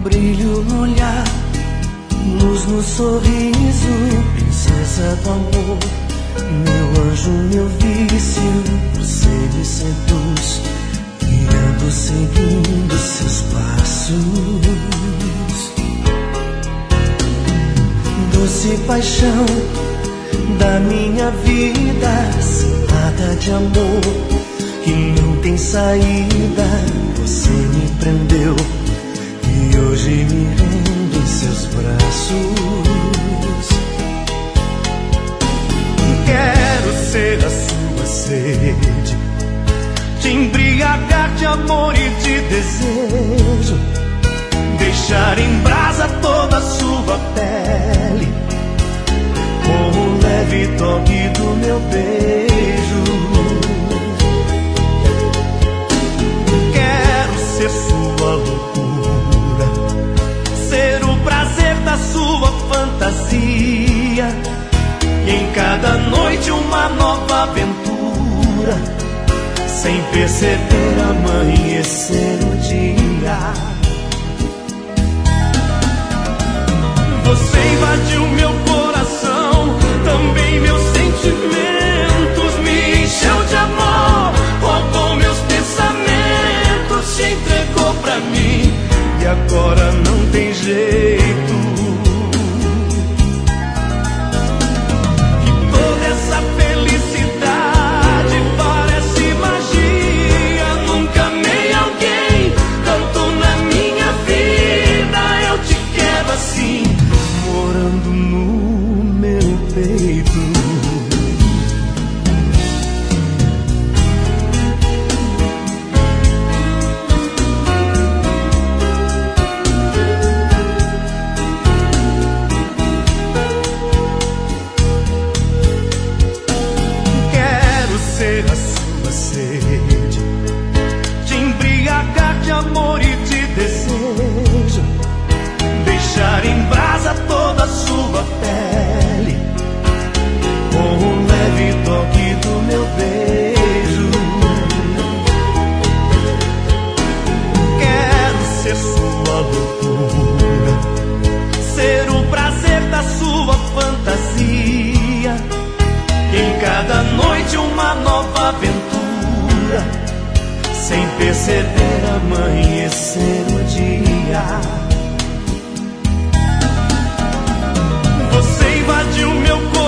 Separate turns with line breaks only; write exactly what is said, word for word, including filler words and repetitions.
Brilho no olhar, luz no sorriso, princesa do amor, meu anjo, meu vício, você me seduz, guiando, seguindo seus passos. Doce paixão da minha vida, cilada de amor que não tem saída, você me prendeu e hoje me rendo em seus braços. Quero ser a sua sede, te embriagar de amor e de desejo, deixar em brasa toda a sua pele, com o leve toque do meu beijo. Quero ser sua loucura, ser o prazer da sua fantasia, e em cada noite uma nova aventura, sem perceber amanhecer o dia. Você invadiu meu coração, também meus sentimentos, me encheu de amor, roubou meus pensamentos, se entregou pra mim e agora não tem jeito. E toda essa felicidade parece magia, nunca amei alguém tanto na minha vida, eu te quero assim, morando no meu peito. Quero ser a sua sede, te embriagar de amor e de desejo, deixar em brasa toda a sua pele, com um leve toque do meu beijo. Quero ser sua loucura, ser o prazer da sua fantasia, em cada noite uma nova aventura, sem perceber amanhecer o dia. Você invadiu meu coração,